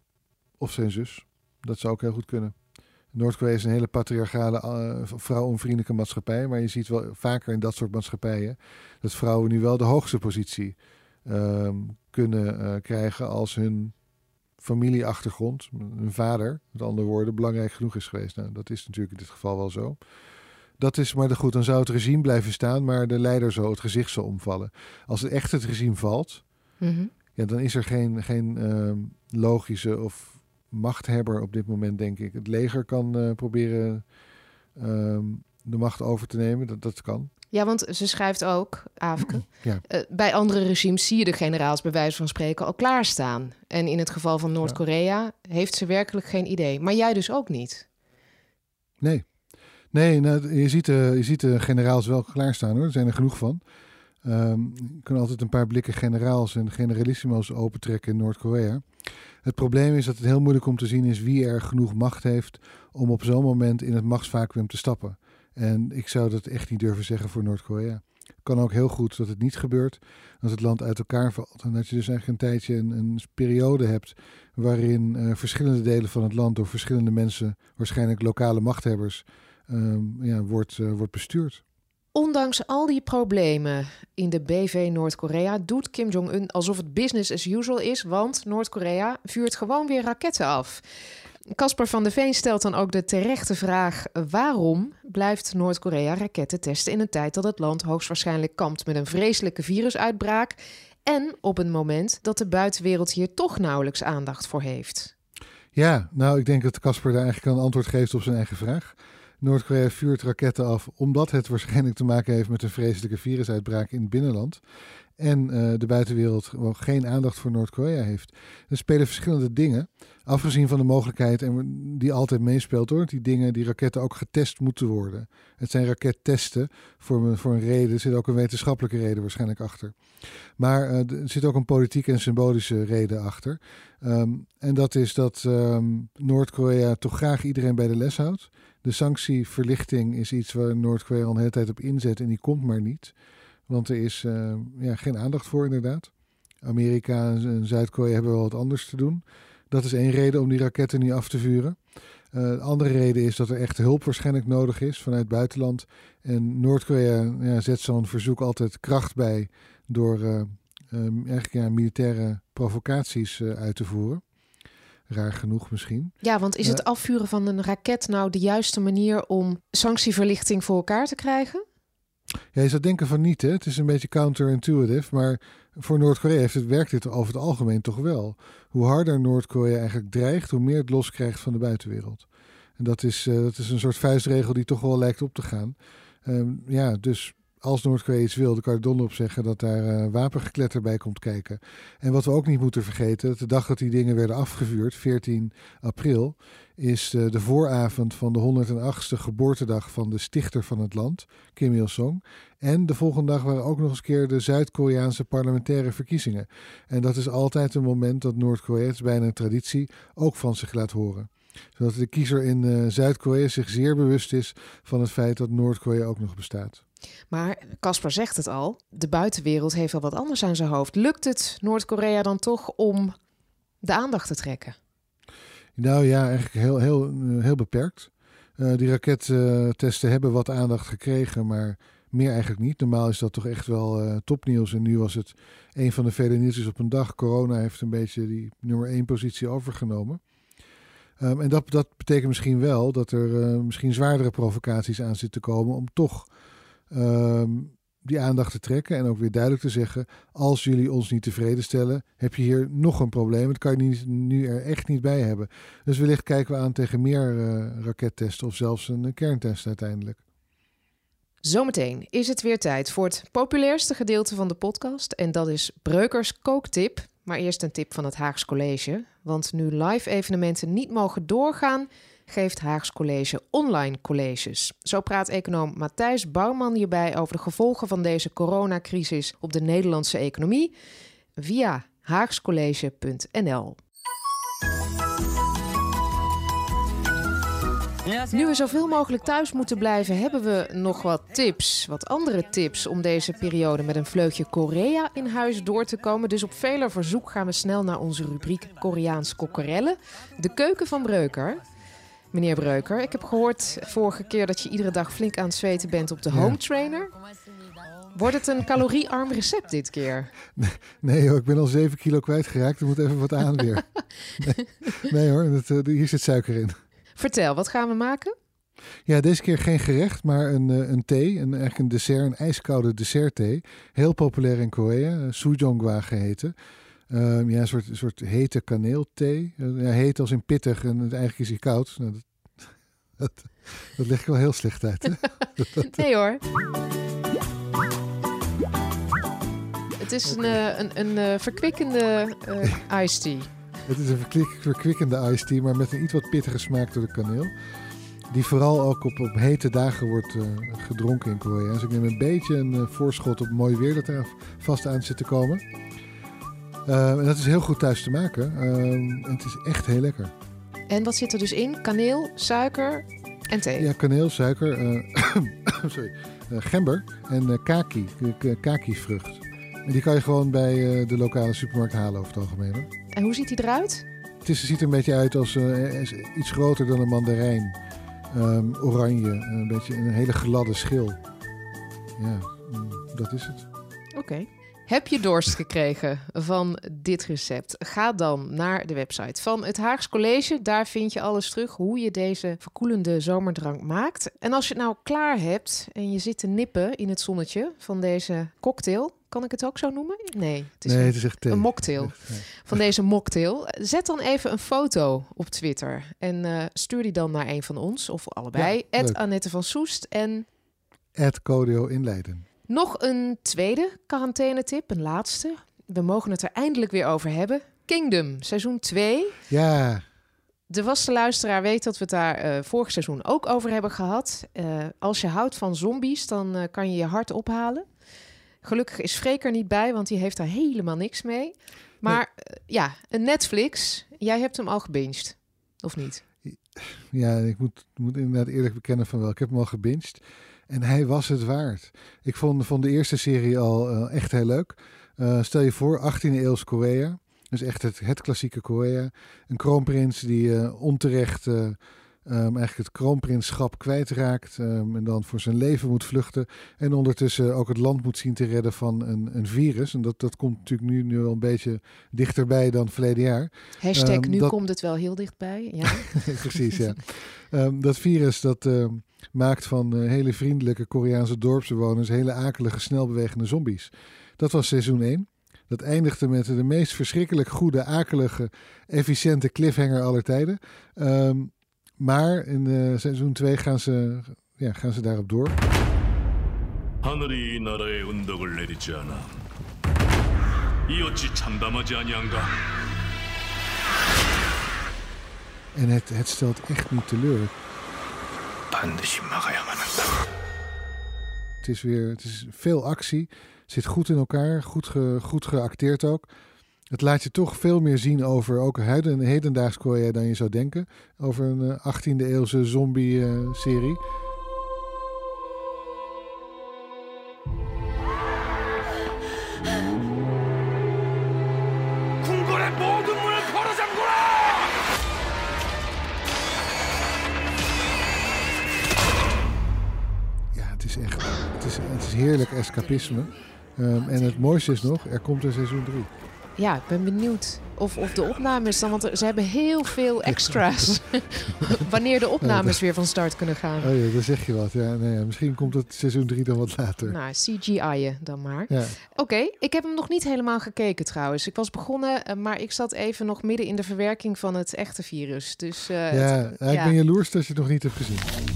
of zijn zus. Dat zou ook heel goed kunnen. Noord-Korea is een hele patriarchale, uh, vrouwonvriendelijke maatschappij. Maar je ziet wel vaker in dat soort maatschappijen dat vrouwen nu wel de hoogste positie um, kunnen uh, krijgen als hun familieachtergrond, een vader, met andere woorden, belangrijk genoeg is geweest. Nou, dat is natuurlijk in dit geval wel zo. Dat is maar goed, dan zou het regime blijven staan, maar de leider zo het gezicht zal omvallen. Als het echt het regime valt, mm-hmm. ja, dan is er geen, geen uh, logische of machthebber op dit moment, denk ik. Het leger kan uh, proberen uh, de macht over te nemen, dat, dat kan. Ja, want ze schrijft ook, Aafke, ja. uh, bij andere regimes zie je de generaals bij wijze van spreken al klaarstaan. En in het geval van Noord-Korea ja. heeft ze werkelijk geen idee. Maar jij dus ook niet? Nee. Nee, nou, je, ziet, uh, je ziet de generaals wel klaarstaan hoor. Er zijn er genoeg van. Um, je kan altijd een paar blikken generaals en generalissimo's opentrekken in Noord-Korea. Het probleem is dat het heel moeilijk om te zien is wie er genoeg macht heeft om op zo'n moment in het machtsvacuüm te stappen. En ik zou dat echt niet durven zeggen voor Noord-Korea. Het kan ook heel goed dat het niet gebeurt als het land uit elkaar valt. En dat je dus eigenlijk een tijdje een, een periode hebt waarin uh, verschillende delen van het land door verschillende mensen, waarschijnlijk lokale machthebbers, um, ja, wordt, uh, wordt bestuurd. Ondanks al die problemen in de B V Noord-Korea doet Kim Jong-un alsof het business as usual is, want Noord-Korea vuurt gewoon weer raketten af. Caspar van der Veen stelt dan ook de terechte vraag: waarom blijft Noord-Korea raketten testen in een tijd dat het land hoogstwaarschijnlijk kampt met een vreselijke virusuitbraak en op een moment dat de buitenwereld hier toch nauwelijks aandacht voor heeft? Ja, nou ik denk dat Caspar daar eigenlijk een antwoord geeft op zijn eigen vraag. Noord-Korea vuurt raketten af omdat het waarschijnlijk te maken heeft met een vreselijke virusuitbraak in het binnenland. En uh, de buitenwereld wel geen aandacht voor Noord-Korea heeft. Er spelen verschillende dingen. Afgezien van de mogelijkheid, en die altijd meespeelt hoor, die dingen, die raketten ook getest moeten worden. Het zijn rakettesten voor, voor een reden. Er zit ook een wetenschappelijke reden waarschijnlijk achter. Maar uh, er zit ook een politieke en symbolische reden achter. Um, en dat is dat um, Noord-Korea toch graag iedereen bij de les houdt. De sanctieverlichting is iets waar Noord-Korea al een hele tijd op inzet en die komt maar niet. Want er is uh, ja, geen aandacht voor inderdaad. Amerika en Zuid-Korea hebben wel wat anders te doen. Dat is één reden om die raketten niet af te vuren. Uh, de andere reden is dat er echt hulp waarschijnlijk nodig is vanuit het buitenland. En Noord-Korea ja, zet zo'n verzoek altijd kracht bij door uh, um, eigenlijk ja, militaire provocaties uh, uit te voeren. Raar genoeg misschien. Ja, want is het afvuren van een raket nou de juiste manier om sanctieverlichting voor elkaar te krijgen? Ja, je zou denken van niet, hè? Het is een beetje counterintuitive, maar voor Noord-Korea heeft het, werkt dit over het algemeen toch wel. Hoe harder Noord-Korea eigenlijk dreigt, hoe meer het loskrijgt van de buitenwereld. En dat is, uh, dat is een soort vuistregel die toch wel lijkt op te gaan. Um, ja, dus als Noord-Korea iets wil, dan kan je donder op zeggen dat daar uh, wapengekletter bij komt kijken. En wat we ook niet moeten vergeten, de dag dat die dingen werden afgevuurd, veertien april, is uh, de vooravond van de honderdachtste geboortedag van de stichter van het land, Kim Il-sung. En de volgende dag waren ook nog eens keer de Zuid-Koreaanse parlementaire verkiezingen. En dat is altijd een moment dat Noord-Korea, het is bijna een traditie, ook van zich laat horen. Zodat de kiezer in uh, Zuid-Korea zich zeer bewust is van het feit dat Noord-Korea ook nog bestaat. Maar Caspar zegt het al, de buitenwereld heeft wel wat anders aan zijn hoofd. Lukt het Noord-Korea dan toch om de aandacht te trekken? Nou ja, eigenlijk heel, heel, heel beperkt. Uh, die rakettesten hebben wat aandacht gekregen, maar meer eigenlijk niet. Normaal is dat toch echt wel uh, topnieuws. En nu was het een van de vele nieuwsjes op een dag. Corona heeft een beetje die nummer één positie overgenomen. Um, en dat, dat betekent misschien wel dat er uh, misschien zwaardere provocaties aan zitten te komen om toch um, die aandacht te trekken en ook weer duidelijk te zeggen: als jullie ons niet tevreden stellen, heb je hier nog een probleem. Dat kan je niet, nu er echt niet bij hebben. Dus wellicht kijken we aan tegen meer uh, rakettesten of zelfs een, een kerntest uiteindelijk. Zometeen is het weer tijd voor het populairste gedeelte van de podcast. En dat is Breukers kooktip. Maar eerst een tip van het Haags College. Want nu live evenementen niet mogen doorgaan, geeft Haags College online colleges. Zo praat econoom Matthijs Bouwman hierbij over de gevolgen van deze coronacrisis op de Nederlandse economie via haagscollege punt n l. Nu we zoveel mogelijk thuis moeten blijven, hebben we nog wat tips. Wat andere tips om deze periode met een vleugje Korea in huis door te komen. Dus op veler verzoek gaan we snel naar onze rubriek Koreaans kokkerellen. De keuken van Breuker. Meneer Breuker, ik heb gehoord vorige keer dat je iedere dag flink aan het zweten bent op de home trainer. Wordt het een caloriearm recept dit keer? Nee, nee hoor, ik ben al zeven kilo kwijtgeraakt. Er moet even wat aan weer. Nee, nee hoor, dat, uh, hier zit suiker in. Vertel, wat gaan we maken? Ja, deze keer geen gerecht, maar een, uh, een thee. Een, eigenlijk een dessert, een ijskoude dessertthee. Heel populair in Korea, uh, Sujongwa geheten. Uh, ja, een soort, een soort hete kaneelthee. Uh, ja, heet als in pittig en het eigenlijk is hij koud. Nou, dat, dat, dat leg ik wel heel slecht uit. Hè? Nee hoor. Het is een, een, een, een verkwikkende uh, iced tea. Het is een verkwik, verkwikkende iced tea, maar met een iets wat pittige smaak door de kaneel. Die vooral ook op, op hete dagen wordt uh, gedronken in Korea. Dus ik neem een beetje een uh, voorschot op mooi weer dat er vast aan zit te komen. Uh, en dat is heel goed thuis te maken. Uh, het is echt heel lekker. En wat zit er dus in? Kaneel, suiker en thee? Ja, kaneel, suiker, uh, sorry, uh, gember en uh, kaki, kaki-vrucht. En die kan je gewoon bij uh, de lokale supermarkt halen over het algemeen. Hoor. En hoe ziet die eruit? Het is, ziet er een beetje uit als uh, iets groter dan een mandarijn. Um, oranje, een beetje een hele gladde schil. Ja, dat is het. Oké. Okay. Heb je dorst gekregen van dit recept? Ga dan naar de website van het Haags College. Daar vind je alles terug hoe je deze verkoelende zomerdrank maakt. En als je het nou klaar hebt en je zit te nippen in het zonnetje van deze cocktail... Kan ik het ook zo noemen? Nee, het is, nee, een, het is echt een mocktail. Echt, nee. Van deze mocktail. Zet dan even een foto op Twitter. En uh, stuur die dan naar een van ons. Of allebei. Ja, at Annette van Soest en... at Codio in Leiden. Nog een tweede quarantainetip. Een laatste. We mogen het er eindelijk weer over hebben. Kingdom, seizoen twee. Ja. De vaste luisteraar weet dat we het daar uh, vorig seizoen ook over hebben gehad. Uh, als je houdt van zombies, dan uh, kan je je hart ophalen. Gelukkig is Freek er niet bij, want die heeft daar helemaal niks mee. Maar nee. uh, ja, een Netflix. Jij hebt hem al gebinged, of niet? Ja, ik moet, moet inderdaad eerlijk bekennen van wel. Ik heb hem al gebinged. En hij was het waard. Ik vond, vond de eerste serie al uh, echt heel leuk. Uh, stel je voor, achttiende eeuws Korea. Dus echt het, het klassieke Korea. Een kroonprins die uh, onterecht... Uh, Um, eigenlijk het kroonprinsschap kwijtraakt um, en dan voor zijn leven moet vluchten. En ondertussen ook het land moet zien te redden van een, een virus. En dat, dat komt natuurlijk nu, nu wel een beetje dichterbij dan verleden jaar. Hashtag um, nu dat... komt het wel heel dichtbij. Ja. Precies, ja. Um, dat virus dat um, maakt van uh, hele vriendelijke Koreaanse dorpsbewoners hele akelige, snelbewegende zombies. Dat was seizoen één. Dat eindigde met de meest verschrikkelijk goede, akelige, efficiënte cliffhanger aller tijden. Um, Maar in uh, seizoen twee gaan ze, ja, gaan ze daarop door. 하늘이 이 나라에 운덕을 내리지 않아. 이 어찌 참담하지 아니한가? En het, het stelt echt niet teleur. 반드시 막아야만 한다. Het is weer, het is veel actie, zit goed in elkaar, goed, ge, goed geacteerd ook. Het laat je toch veel meer zien over ook heden, hedendaags Korea dan je zou denken. Over een uh, achttiende eeuwse zombie-serie. Ja, het is echt het is, het is heerlijk escapisme. Um, en het mooiste is nog, er komt een seizoen drie. Ja, ik ben benieuwd of, of de opnames dan... Want er, ze hebben heel veel extra's. Wanneer de opnames ja, dat... weer van start kunnen gaan. Oh ja, dan zeg je wat. Ja, nee, ja, misschien komt het seizoen drie dan wat later. Nou, C G I'en dan maar. Ja. Oké, okay, ik heb hem nog niet helemaal gekeken trouwens. Ik was begonnen, maar ik zat even nog midden in de verwerking van het echte virus. Dus, uh, ja, het, ja, ik ja. ben jaloers dat je het nog niet hebt gezien.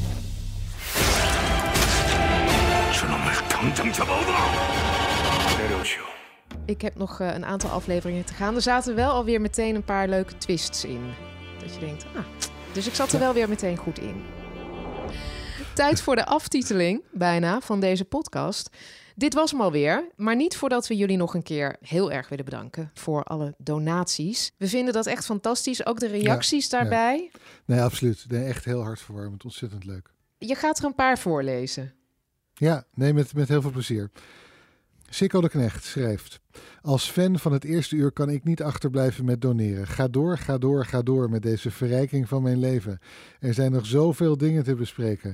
Ik heb nog uh, een aantal afleveringen te gaan. Er zaten wel alweer meteen een paar leuke twists in. Dat je denkt, ah. Dus ik zat er wel weer meteen goed in. Tijd voor de aftiteling, bijna, van deze podcast. Dit was hem alweer, maar niet voordat we jullie nog een keer heel erg willen bedanken voor alle donaties. We vinden dat echt fantastisch, ook de reacties ja, daarbij. Ja. Nee, absoluut. Nee, echt heel hartverwarmend, ontzettend leuk. Je gaat er een paar voorlezen. Ja, nee, met, met heel veel plezier. Sikko de Knecht schrijft: als fan van het eerste uur kan ik niet achterblijven met doneren. Ga door, ga door, ga door met deze verrijking van mijn leven. Er zijn nog zoveel dingen te bespreken.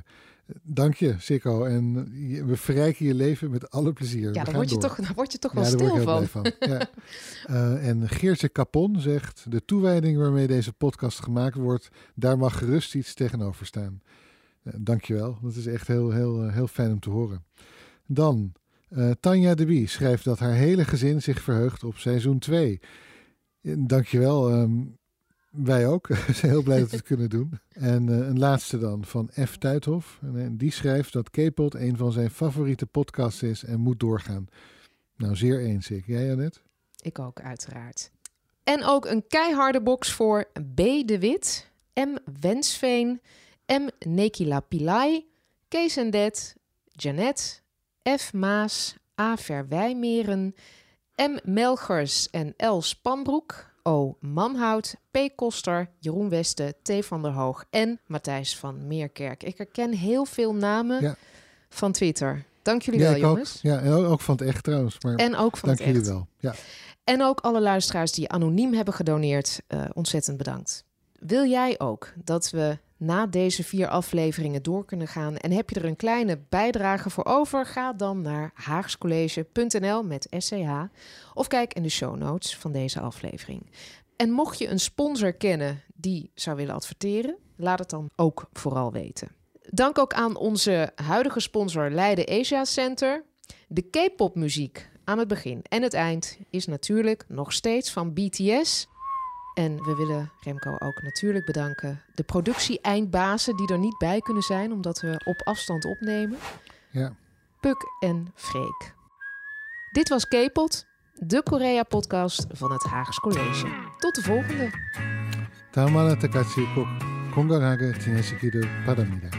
Dank je, Sikko. En je, we verrijken je leven met alle plezier. Ja, daar word, je toch, daar word je toch wel ja, stil daar word ik van. heel blij van. Ja. Uh, en Geertje Capon zegt... de toewijding waarmee deze podcast gemaakt wordt... daar mag gerust iets tegenover staan. Uh, Dank je wel. Dat is echt heel, heel, uh, heel fijn om te horen. Dan, uh, Tanja de Bie schrijft dat haar hele gezin zich verheugt op seizoen twee. Dank je wel. Um, Wij ook. We zijn heel blij dat we het kunnen doen. En uh, een laatste dan van F. Tuithof. En, en die schrijft dat K-Pod een van zijn favoriete podcasts is en moet doorgaan. Nou, zeer eens ik. Jij, Annette? Ik ook, uiteraard. En ook een keiharde box voor B. de Wit, M. Wensveen, M. Nekila Pillai, Kees en Det, Janet, F. Maas, A. Verwijmeren, M. Melgers en L. Spanbroek, O. Manhout, P. Koster, Jeroen Westen, T. van der Hoog en Matthijs van Meerkerk. Ik herken heel veel namen ja. van Twitter. Dank jullie ja, wel, jongens. Ook. Ja, en ook van het echt trouwens. Maar en ook van dank het echt. jullie wel. Ja. En ook alle luisteraars die anoniem hebben gedoneerd. Uh, ontzettend bedankt. Wil jij ook dat we na deze vier afleveringen door kunnen gaan en heb je er een kleine bijdrage voor over? Ga dan naar haagscollege punt n l met S C H of kijk in de show notes van deze aflevering. En mocht je een sponsor kennen die zou willen adverteren, laat het dan ook vooral weten. Dank ook aan onze huidige sponsor Leiden Asia Center. De K-pop muziek aan het begin en het eind is natuurlijk nog steeds van B T S. En we willen Remco ook natuurlijk bedanken. De productie-eindbazen die er niet bij kunnen zijn, omdat we op afstand opnemen. Ja. Puk en Freek. Dit was K-Pod, de Korea-podcast van het Haags College. Tot de volgende. Tamara Takachi Kok, Kongarage Tineshikiru Padamida.